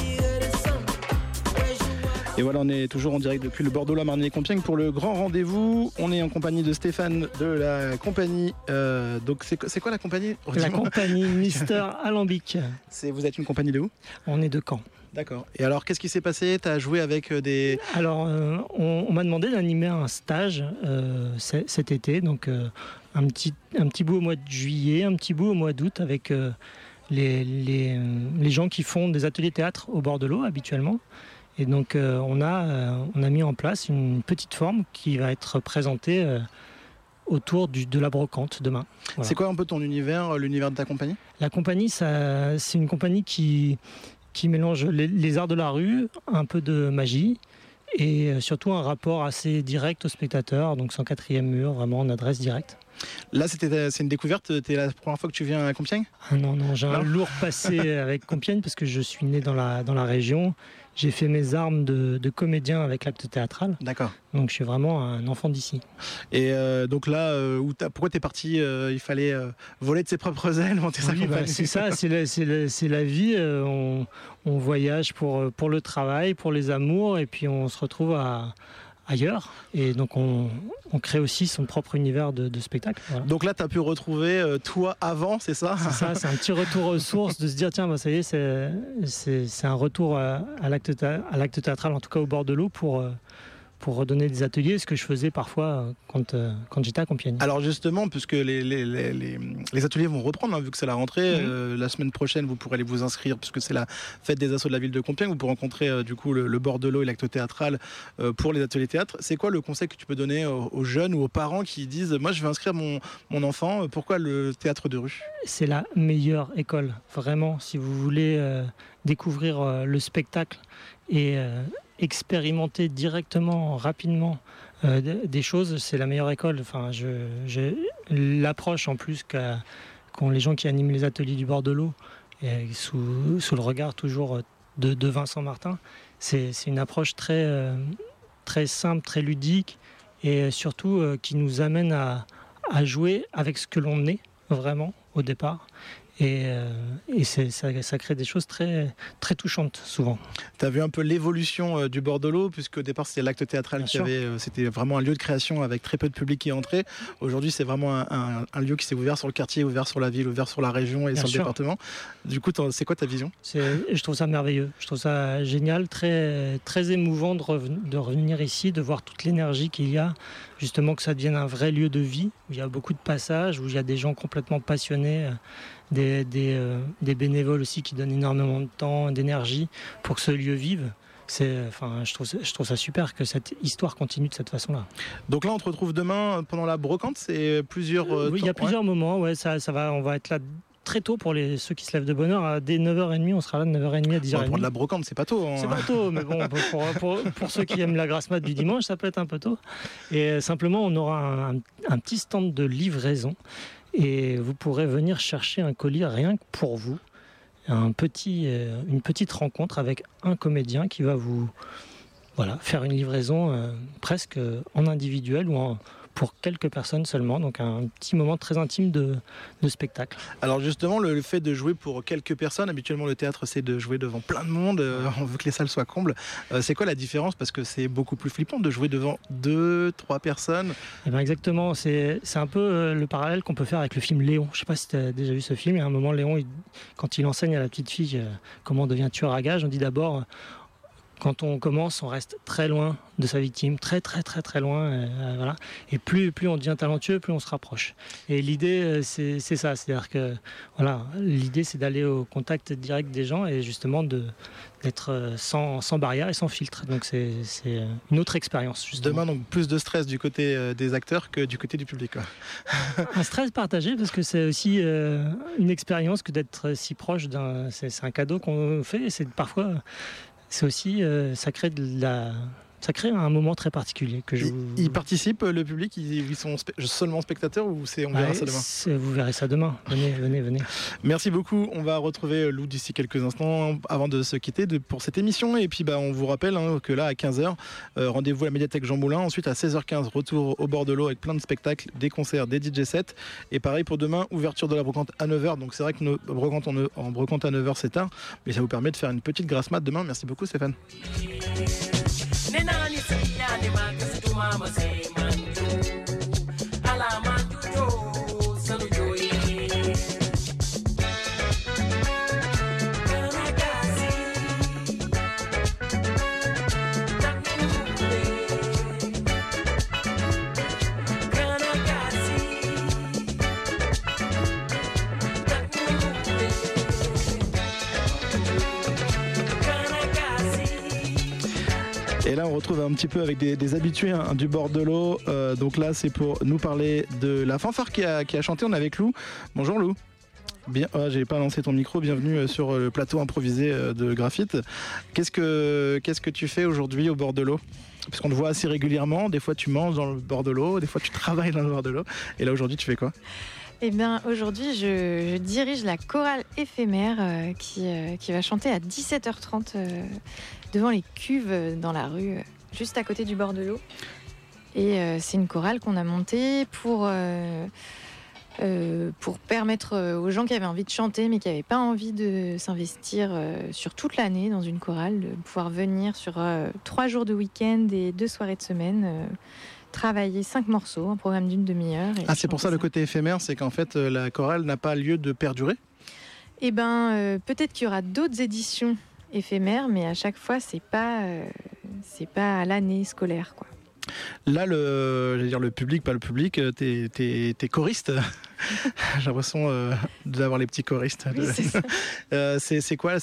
Et voilà, on est toujours en direct depuis le bord de l'eau à Marny-les-Compiègnes pour le grand rendez-vous. On est en compagnie de Stéphane de la compagnie. Donc c'est quoi la compagnie ? La compagnie Mister Alambic. Vous êtes une compagnie de où ? On est de Caen. D'accord. Et alors, qu'est-ce qui s'est passé ? Tu as joué avec des... Alors, on m'a demandé d'animer un stage cet été. Donc, un petit bout au mois de juillet, un petit bout au mois d'août avec les gens qui font des ateliers théâtre au bord de l'eau habituellement. Et donc on a mis en place une petite forme qui va être présentée autour de la brocante demain. Voilà. C'est quoi un peu ton univers, l'univers de ta compagnie ? La compagnie, c'est une compagnie qui mélange les arts de la rue, un peu de magie et surtout un rapport assez direct au spectateur, donc sans quatrième mur, vraiment en adresse directe. Là, c'est une découverte. C'est la première fois que tu viens à Compiègne ? Non, j'ai un lourd passé avec Compiègne parce que je suis né dans la région. J'ai fait mes armes de comédien avec l'acte théâtral. D'accord. Donc je suis vraiment un enfant d'ici. Et donc là, pourquoi t'es parti il fallait voler de ses propres ailes, monter sa compagnie. C'est ça, c'est la vie. On voyage pour le travail, pour les amours, et puis on se retrouve ailleurs. Et donc on crée aussi son propre univers de spectacle. Voilà. Donc là, tu as pu retrouver toi avant, c'est ça ? C'est ça, c'est un petit retour aux sources, de se dire tiens, ça y est, c'est un retour à l'acte théâtral, en tout cas au bord de l'eau, pour redonner des ateliers, ce que je faisais parfois quand j'étais à Compiègne. Alors justement, puisque les ateliers vont reprendre, hein, vu que c'est la rentrée, la semaine prochaine, vous pourrez aller vous inscrire, puisque c'est la fête des assos de la ville de Compiègne. Vous pourrez rencontrer du coup le Bordelot et l'acte théâtral pour les ateliers théâtre. C'est quoi le conseil que tu peux donner aux jeunes ou aux parents qui disent « Moi, je vais inscrire mon enfant, pourquoi le théâtre de rue ?» C'est la meilleure école, vraiment, si vous voulez découvrir le spectacle et expérimenter directement, rapidement des choses, c'est la meilleure école. Enfin, l'approche en plus qu'ont les gens qui animent les ateliers du Bordelot, et sous le regard toujours de Vincent Martin, c'est une approche très, très simple, très ludique, et surtout qui nous amène à jouer avec ce que l'on est vraiment au départ. Et ça crée des choses très, très touchantes souvent. Tu as vu un peu l'évolution du Bordelot, puisque au départ c'était l'acte théâtral c'était vraiment un lieu de création avec très peu de public qui entrait. Aujourd'hui c'est vraiment un lieu qui s'est ouvert sur le quartier, ouvert sur la ville, ouvert sur la région et sur le département. Du coup c'est quoi ta vision ? Je trouve ça merveilleux, je trouve ça génial, très, très émouvant de revenir ici, de voir toute l'énergie qu'il y a, justement que ça devienne un vrai lieu de vie, où il y a beaucoup de passages, où il y a des gens complètement passionnés, des bénévoles aussi qui donnent énormément de temps, d'énergie pour que ce lieu vive. Je trouve ça super que cette histoire continue de cette façon-là. Donc là, on te retrouve demain pendant la brocante, c'est plusieurs... oui, il y a plusieurs moments, on va être là très tôt pour ceux qui se lèvent de bonne heure. Dès 9h30, on sera là de 9h30 à 10h30. Pour de la brocante, c'est pas tôt. Hein. C'est pas tôt, mais bon, pour ceux qui aiment la grasse mat du dimanche, ça peut être un peu tôt. Et simplement, on aura un petit stand de livraison. Et vous pourrez venir chercher un colis rien que pour vous. Une petite rencontre avec un comédien qui va vous faire une livraison presque en individuel ou pour quelques personnes seulement, donc un petit moment très intime de spectacle. Alors justement, le fait de jouer pour quelques personnes, habituellement le théâtre c'est de jouer devant plein de monde, on veut que les salles soient combles. C'est quoi la différence ? Parce que c'est beaucoup plus flippant de jouer devant 2-3 personnes. Eh bien exactement, c'est un peu le parallèle qu'on peut faire avec le film Léon. Je ne sais pas si tu as déjà vu ce film, et à un moment Léon, quand il enseigne à la petite fille comment on devient tueur à gages, on dit d'abord... Quand on commence, on reste très loin de sa victime, très très très très loin. Voilà. Et plus on devient talentueux, plus on se rapproche. Et l'idée, c'est ça. C'est-à-dire que l'idée, c'est d'aller au contact direct des gens et justement d'être sans barrière et sans filtre. Donc c'est une autre expérience. Justement. Demain, donc plus de stress du côté des acteurs que du côté du public. Quoi. Un stress partagé parce que c'est aussi une expérience que d'être si proche c'est un cadeau qu'on fait. Et c'est parfois... C'est aussi, ça crée un moment très particulier. Ils participent, le public, ils sont seulement spectateurs ou on verra ça demain ? Vous verrez ça demain. Venez. Merci beaucoup. On va retrouver Lou d'ici quelques instants avant de se quitter pour cette émission. Et puis on vous rappelle que là, à 15h, rendez-vous à la médiathèque Jean Moulin. Ensuite, à 16h15, retour au Bordelot avec plein de spectacles, des concerts, des DJ sets. Et pareil pour demain, ouverture de la brocante à 9h. Donc c'est vrai que en brocante à 9h, c'est tard. Mais ça vous permet de faire une petite grasse mat demain. Merci beaucoup, Stéphane. Nenani sinyani magasi tu mama say manju ala manju jo sanu joyi Et là, on retrouve un petit peu avec des habitués du Bordelot. Donc là, c'est pour nous parler de la fanfare qui a chanté. On est avec Lou. Bonjour Lou. Bien, j'ai pas lancé ton micro. Bienvenue sur le plateau improvisé de Graphite. Qu'est-ce que tu fais aujourd'hui au Bordelot ? Parce qu'on te voit assez régulièrement. Des fois, tu manges dans le Bordelot. Des fois, tu travailles dans le Bordelot. Et là, aujourd'hui, tu fais quoi ? Eh bien, aujourd'hui, je dirige la chorale éphémère qui va chanter à 17h30 devant les cuves dans la rue, juste à côté du Bordelot. Et c'est une chorale qu'on a montée pour permettre aux gens qui avaient envie de chanter mais qui n'avaient pas envie de s'investir sur toute l'année dans une chorale, de pouvoir venir sur 3 jours de week-end et 2 soirées de semaine, travailler 5 morceaux, un programme d'une demi-heure. C'est pour ça le côté éphémère, c'est qu'en fait la chorale n'a pas lieu de perdurer ? Eh bien, peut-être qu'il y aura d'autres éditions éphémères, mais à chaque fois, c'est pas c'est pas à l'année scolaire, quoi. Là, le public, pas le public, t'es choriste. J'ai l'impression d'avoir les petits choristes. Oui, c'est ça. C'est quoi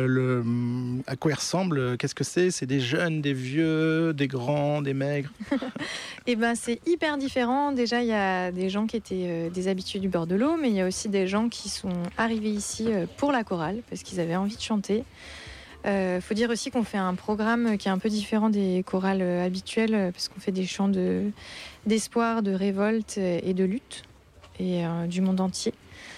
à quoi ils ressemblent? Qu'est-ce que c'est? C'est des jeunes, des vieux, des grands, des maigres? Et ben, c'est hyper différent. Déjà, il y a des gens qui étaient des habitués du bord de l'eau, mais il y a aussi des gens qui sont arrivés ici pour la chorale, parce qu'ils avaient envie de chanter. Faut dire aussi qu'on fait un programme qui est un peu différent des chorales habituelles, parce qu'on fait des chants d'espoir, de révolte et de lutte, et du monde entier.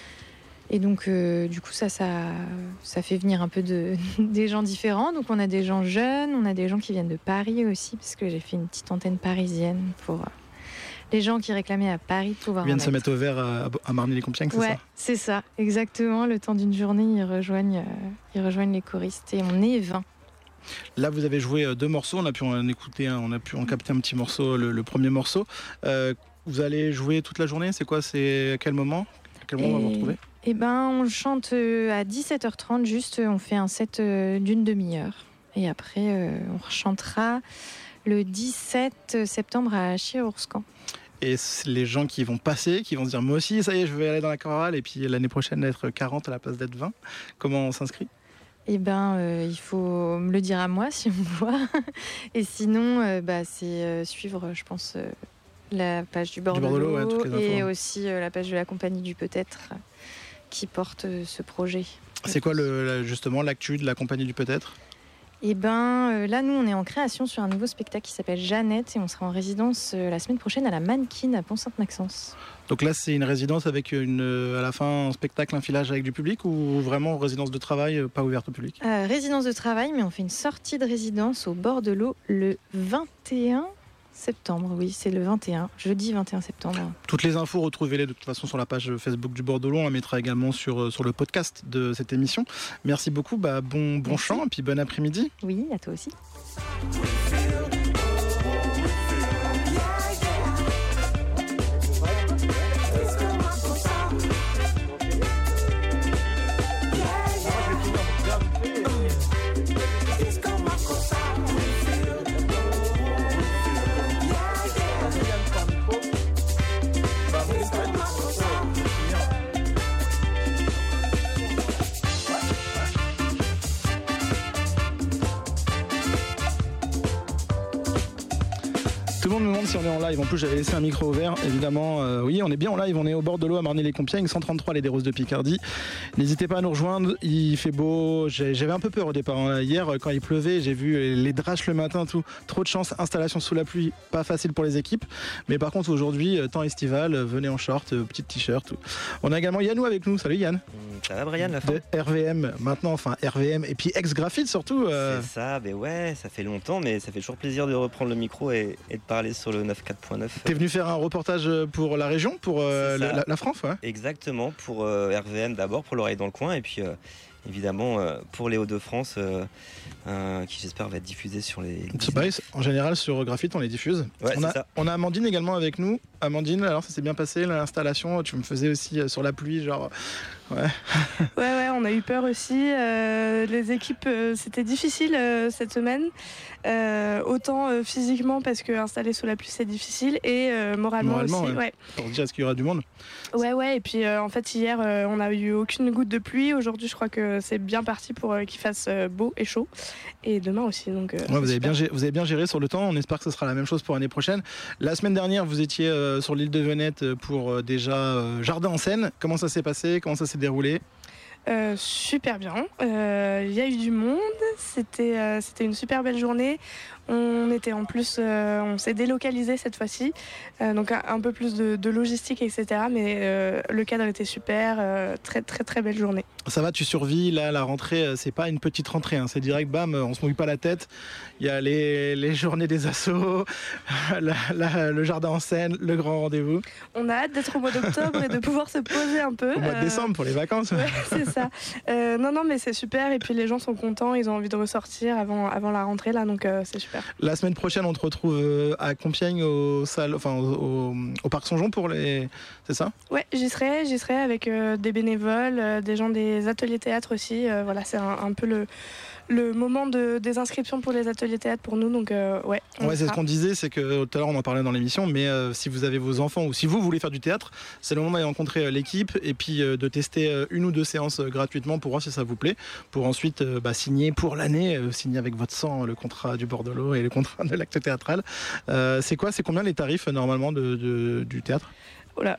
Et donc, du coup, ça fait venir un peu des gens différents. Donc, on a des gens jeunes, on a des gens qui viennent de Paris aussi, parce que j'ai fait une petite antenne parisienne pour les gens qui réclamaient à Paris de pouvoir. Ils viennent se mettre au vert à Marny-les-Compiègnes, c'est ça? Ouais, c'est ça, exactement. Le temps d'une journée, ils rejoignent les choristes et on est 20. Là, vous avez joué 2 morceaux, on a pu en écouter, on a pu en capter un petit morceau, le premier morceau. Vous allez jouer toute la journée, c'est quoi? C'est à quel moment? À quel moment on va vous retrouver? Eh ben, on chante à 17h30, juste, on fait un set d'une demi-heure. Et après, on rechantera le 17 septembre à Chir-Ourscan. Et les gens qui vont passer, qui vont se dire moi aussi, ça y est, je vais aller dans la chorale, et puis l'année prochaine être 40 à la place d'être 20. Comment on s'inscrit? Eh ben, il faut me le dire à moi si on me voit. Et sinon, c'est suivre, je pense, la page du bord de l'eau, ouais, toutes les et infos. aussi la page de la compagnie du Peut-être qui porte ce projet. C'est quoi justement l'actu de la compagnie du Peut-être? Eh ben, là, nous, on est en création sur un nouveau spectacle qui s'appelle Jeannette, et on sera en résidence la semaine prochaine à la Mannequin à Pont-Sainte-Maxence. Donc là, c'est une résidence avec à la fin un spectacle, un filage avec du public, ou vraiment résidence de travail, pas ouverte au public? Résidence de travail, mais on fait une sortie de résidence au bord de l'eau le 21 septembre. Oui, c'est le 21, jeudi 21 septembre. Toutes les infos, retrouvez-les de toute façon sur la page Facebook du bord de l'eau. On la mettra également sur le podcast de cette émission. Merci beaucoup, bon chant et puis bon après-midi. Oui, à toi aussi. Tout le monde me demande si on est en live. En plus, j'avais laissé un micro ouvert. Évidemment, oui, on est bien en live. On est au bord de l'eau à Marny-les-Compiègnes, 133 les des Roses de Picardie. N'hésitez pas à nous rejoindre. Il fait beau. J'avais un peu peur au départ. Hier, quand il pleuvait, j'ai vu les draches le matin, tout. Trop de chance. Installation sous la pluie, pas facile pour les équipes. Mais par contre, aujourd'hui, temps estival, venez en short, petite t-shirt. Tout. On a également Yannou avec nous. Salut Yann. Ça va Brian, la fin de RVM maintenant, enfin RVM et puis ex-graphite surtout. C'est ça, mais ouais, ça fait longtemps, mais ça fait toujours plaisir de reprendre le micro et de parler sur le 94.9. T'es venu faire un reportage pour la région, pour la France, ouais. Exactement, pour RVM d'abord, pour l'oreille dans le coin, et puis évidemment pour les Hauts-de-France, qui j'espère va être diffusé sur les... C'est pareil, en général sur Graphite on les diffuse. Ouais, on a Amandine également avec nous. Amandine, alors ça s'est bien passé l'installation, tu me faisais aussi sur la pluie, genre... Ouais, on a eu peur aussi. Les équipes, c'était difficile cette semaine. Autant physiquement parce que installer sous la pluie c'est difficile et moralement aussi. Ouais. Pour se dire est-ce qu'il y aura du monde? Ouais. Et puis en fait hier on n'a eu aucune goutte de pluie. Aujourd'hui je crois que c'est bien parti pour qu'il fasse beau et chaud. Et demain aussi. Donc, vous avez bien géré sur le temps. On espère que ce sera la même chose pour l'année prochaine. La semaine dernière vous étiez sur l'île de Venette pour déjà Jardin en Seine. Comment ça s'est passé? Comment ça s'est déroulé? Super bien, il y a eu du monde, c'était une super belle journée. On était en plus, on s'est délocalisé cette fois-ci, donc un peu plus de logistique, etc. Mais le cadre était super, très très très belle journée. Ça va, tu survis là, la rentrée, c'est pas une petite rentrée, hein, c'est direct, bam, on se mouille pas la tête. Il y a les journées des assos, le Jardin en Seine, le grand rendez-vous. On a hâte d'être au mois d'octobre et de pouvoir se poser un peu. Au mois de décembre pour les vacances. Ouais, c'est ça. Non, mais c'est super et puis les gens sont contents, ils ont envie de ressortir avant la rentrée là, donc c'est super. La semaine prochaine, on te retrouve à Compiègne au Parc Songeon pour les... C'est ça? Ouais, j'y serai avec des bénévoles, des gens des ateliers théâtre aussi. Voilà, c'est un peu le moment des inscriptions pour les ateliers théâtre pour nous. Donc ouais. C'est ce qu'on disait, c'est que tout à l'heure on en parlait dans l'émission, mais si vous avez vos enfants ou si vous voulez faire du théâtre, c'est le moment d'aller rencontrer l'équipe et puis de tester 1 ou 2 séances gratuitement pour voir si ça vous plaît, pour ensuite signer pour l'année, signer avec votre sang le contrat du Bordelot et le contrat de l'acte théâtral. C'est combien les tarifs normalement du théâtre ? Voilà,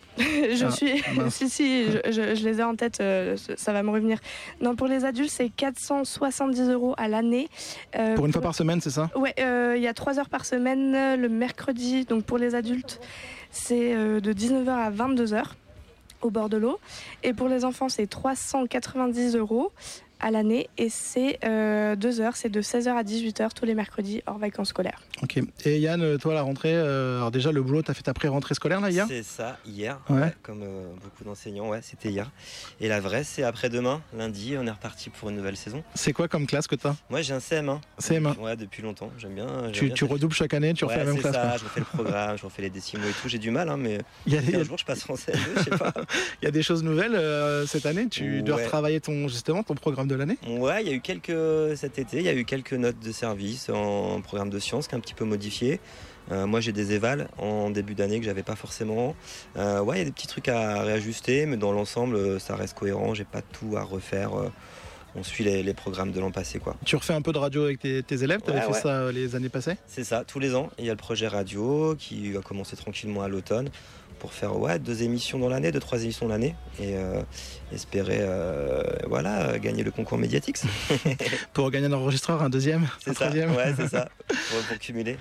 je les ai en tête, ça va me revenir. Non, pour les adultes, c'est 470 € à l'année. Pour une fois par semaine, c'est ça ? Ouais, il y a 3 heures par semaine le mercredi. Donc pour les adultes, c'est de 19h à 22h au Bordelot. Et pour les enfants, c'est 390 € à l'année et c'est 2 heures, c'est de 16h à 18h tous les mercredis hors vacances scolaires. Ok. Et Yann, toi la rentrée, alors déjà le boulot, t'as fait ta pré-rentrée scolaire là hier ? C'est ça, hier, ouais. Comme beaucoup d'enseignants, c'était hier. Et la vraie, c'est après-demain, lundi, on est reparti pour une nouvelle saison. C'est quoi comme classe que t'as ? Moi j'ai un CM1. CM1 ? Ouais, depuis longtemps, j'aime bien. Tu redoubles chaque année, tu refais la même classe ? C'est ça, je refais le programme, je refais les décimaux et tout, j'ai du mal, mais un jour je passe en CM2, je sais pas. Il y a des choses nouvelles cette année, tu dois retravailler ton programme de l'année ? Ouais, cet été, il y a eu quelques notes de service en programme de sciences qui est un petit peu modifié. Moi j'ai des évals en début d'année que j'avais pas forcément. Il y a des petits trucs à réajuster, mais dans l'ensemble ça reste cohérent, j'ai pas tout à refaire. On suit les programmes de l'an passé, quoi. Tu refais un peu de radio avec tes élèves, tu avais fait ça les années passées ? C'est ça, tous les ans. Il y a le projet radio qui va commencer tranquillement à l'automne pour faire 2 émissions dans l'année, 2-3 émissions dans l'année et espérer gagner le concours médiatique. Pour gagner un enregistreur, un deuxième, un troisième. Ouais, c'est ça, pour cumuler.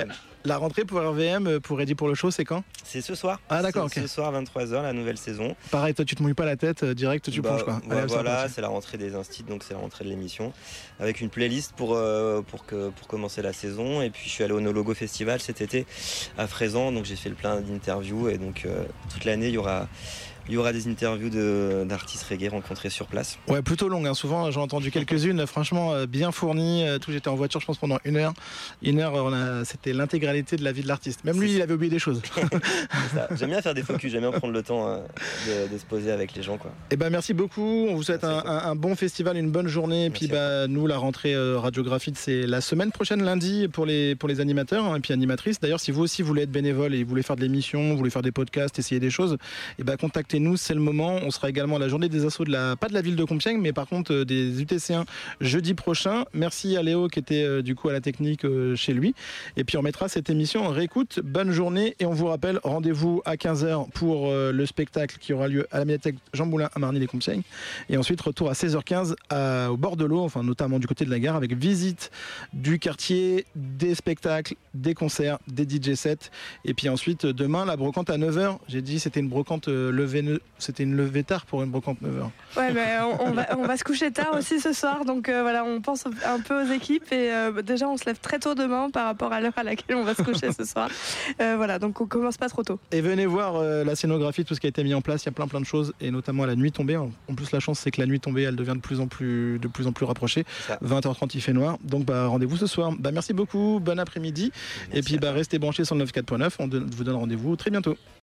La rentrée pour RVM, pour Ready pour le show, c'est quand ? C'est ce soir. Ah d'accord, ok. Ce soir, 23h, la nouvelle saison. Pareil, toi tu te mouilles pas la tête, direct tu plonges quoi. Voilà, c'est la rentrée des instits, donc c'est la rentrée de l'émission. Avec une playlist pour commencer la saison. Et puis je suis allé au No Logo Festival cet été à Fraisan, donc j'ai fait le plein d'interviews. Et donc toute l'année, il y aura des interviews d'artistes reggae rencontrés sur place. Ouais, plutôt longues, souvent j'ai entendu quelques-unes, franchement bien fournies. J'étais en voiture je pense pendant 1 heure. 1 heure, c'était l'intégralité de la vie de l'artiste. Même lui, il avait oublié des choses. C'est ça. J'aime bien faire des focus, j'aime bien prendre le temps de se poser avec les gens, quoi. Et merci beaucoup, on vous souhaite un bon festival, une bonne journée. Et puis nous, la rentrée radiographite, c'est la semaine prochaine, lundi, pour les animateurs et puis animatrices. D'ailleurs, si vous aussi voulez être bénévole et vous voulez faire de l'émission, vous voulez faire des podcasts, essayer des choses, contactez-nous, c'est le moment. On sera également à la journée des assos pas de la ville de Compiègne, mais par contre des UTC1 jeudi prochain. Merci à Léo qui était du coup à la technique chez lui. Et puis on mettra cette émission en réécoute. Bonne journée et on vous rappelle, rendez-vous à 15h pour le spectacle qui aura lieu à la médiathèque Jean Moulin à Marny-les-Compiègnes. Et ensuite retour à 16h15 au Bordelot, notamment du côté de la gare, avec visite du quartier, des spectacles, des concerts, des DJ sets. Et puis ensuite demain la brocante à 9h. J'ai dit c'était une brocante c'était une levée tard pour une brocante 9h. Ouais, mais on va se coucher tard aussi ce soir, donc on pense un peu aux équipes et déjà on se lève très tôt demain par rapport à l'heure à laquelle on va se coucher ce soir. Donc on commence pas trop tôt. Et venez voir la scénographie, tout ce qui a été mis en place, il y a plein de choses et notamment à la nuit tombée. En plus la chance c'est que la nuit tombée elle devient de plus en plus rapprochée. 20h30 il fait noir, donc rendez-vous ce soir. Merci beaucoup, bon après-midi. Merci et puis restez branchés sur le 94.9, on vous donne rendez-vous très bientôt.